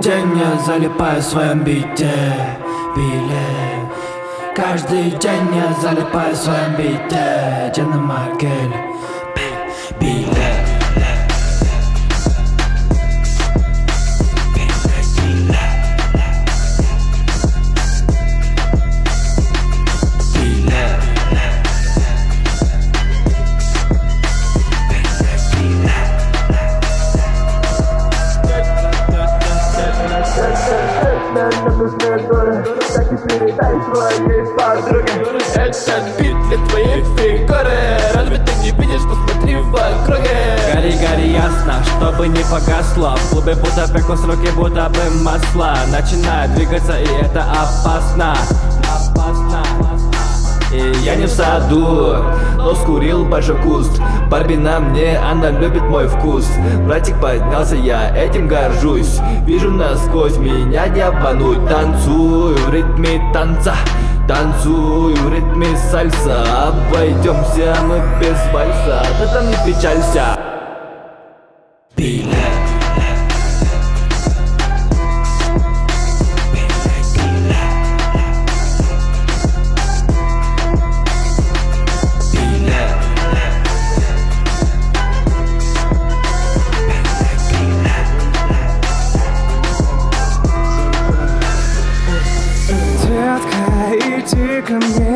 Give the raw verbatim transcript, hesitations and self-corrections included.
день я залипаю в своем бите, биле. Каждый день я залипаю в своем бите, Дженна Маркель, биле. Нам нужны доли, так и передай своей подруге. Этот бит для твоей фигуры. Разве ты не видишь, посмотри в округе. Гори, гори ясно, чтобы не погасло. В клубе будто пекло, сроки будто бы масло. Начинает двигаться, и это опасно. Опасно. И я не в саду, но скурил большой куст. Барби на мне, она любит мой вкус. Братик поднялся, я этим горжусь. Вижу насквозь, меня не обмануть. Танцую в ритме танца, танцую в ритме сальса. Обойдемся мы без вальса, ты там не печалься. Биле. Детка, иди ко мне.